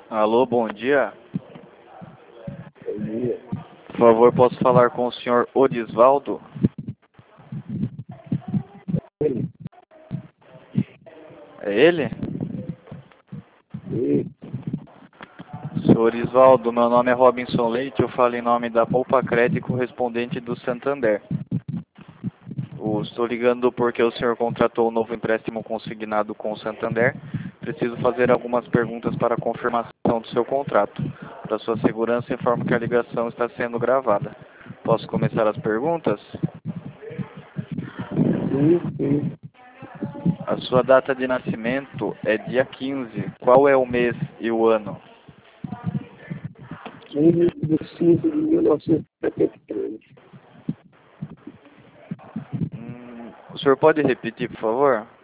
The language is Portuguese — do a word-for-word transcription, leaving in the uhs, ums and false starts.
Alô, bom dia. Bom dia. Por favor, posso falar com o senhor Odisvaldo? Ele, É ele? ele, Senhor Odisvaldo, meu nome é Robinson Leite, eu falo em nome da Poupa Crédito correspondente do Santander. Eu estou ligando porque o senhor contratou um novo empréstimo consignado com o Santander. Preciso fazer algumas perguntas para confirmação do seu contrato. Para sua segurança, informo que a ligação está sendo gravada. Posso começar as perguntas? sim, sim. A sua data de nascimento é dia quinze. Qual é o mês e o ano? quinze de cinco de mil novecentos e setenta e três. Hum, o senhor pode repetir, por favor?